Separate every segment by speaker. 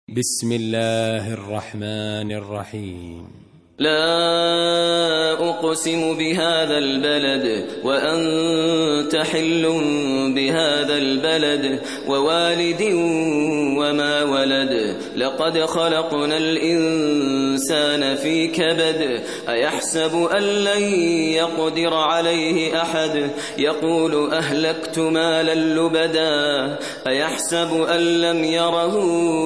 Speaker 1: بسم الله الرحمن الرحيم.
Speaker 2: لا أقسم بهذا البلد وأنت حل بهذا البلد ووالد وما ولد لقد خلقنا الإنسان في كبد أيحسب أن لن يقدر عليه أحد يقول أهلكت مالا لبدا أيحسب أن لم يره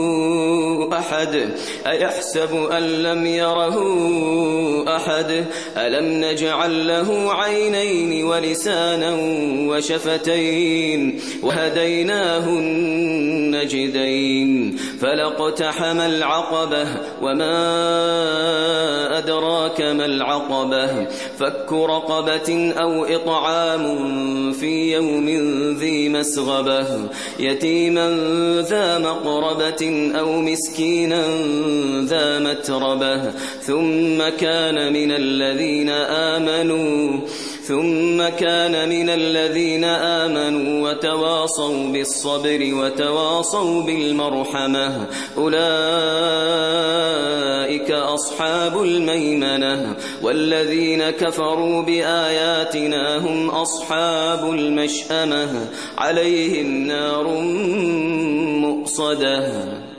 Speaker 2: أحد ألم نجعل له عينين ولسانا وشفتين وهديناه النجدين فلاقتحم العقبة وما أدراك ما العقبة فك رقبة أو إطعام في يوم ذي مسغبة يتيما ذا مقربة أو مسكينا ذا متربة ثم كان من الذين آمنوا وتواصوا بالصبر وتواصوا بالمرحمة أولئك أصحاب الميمنة والذين كفروا بآياتنا هم أصحاب المشأمة عليهم نار مؤصدة.